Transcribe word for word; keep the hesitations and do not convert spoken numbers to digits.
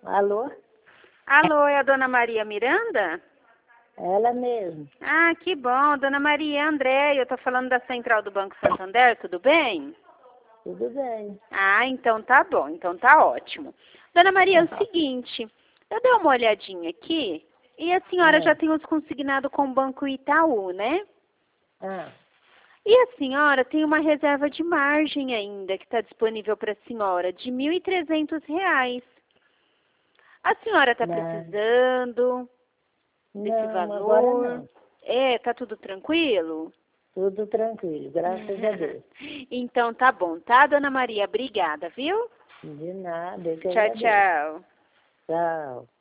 Alô? Alô, é a dona Maria Miranda? Ela mesmo. Ah, que bom. Dona Maria André, eu tô falando da Central do Banco Santander, tudo bem? Tudo bem. Ah, então tá bom, então tá ótimo. Dona Maria, é o seguinte, eu dei uma olhadinha aqui e a senhora É. já tem os consignados com o Banco Itaú, né? Ah, E a senhora tem uma reserva de margem ainda que está disponível para a senhora de mil e trezentos reais. A senhora está não. precisando desse Não, agora valor? não. É, tá tudo tranquilo? Tudo tranquilo, graças a Deus. Então tá bom, tá, dona Maria? Obrigada, viu? De nada, eu que Tchau, agradeço. tchau. Tchau.